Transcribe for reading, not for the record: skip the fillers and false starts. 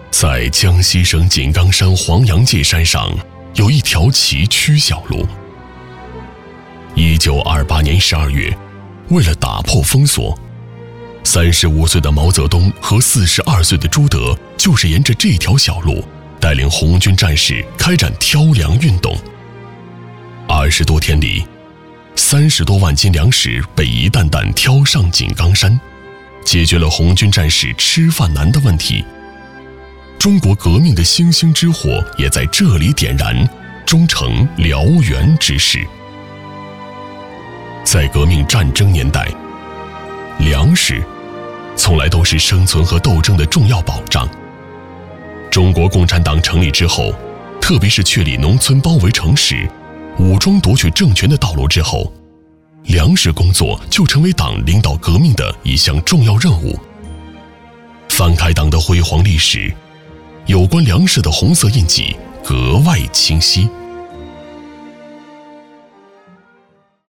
在江西省井冈山黄杨界山上，有一条崎岖小路。1928年12月，为了打破封锁，35岁的毛泽东和42岁的朱德就是沿着这条小路，带领红军战士开展挑粮运动。20多天里，30多万斤粮食被一担担挑上井冈山，解决了红军战士吃饭难的问题。中国革命的星星之火也在这里点燃，终成燎原之势。在革命战争年代，粮食从来都是生存和斗争的重要保障。中国共产党成立之后，特别是确立农村包围城市、武装夺取政权的道路之后，粮食工作就成为党领导革命的一项重要任务。翻开党的辉煌历史，有关粮食的红色印记格外清晰。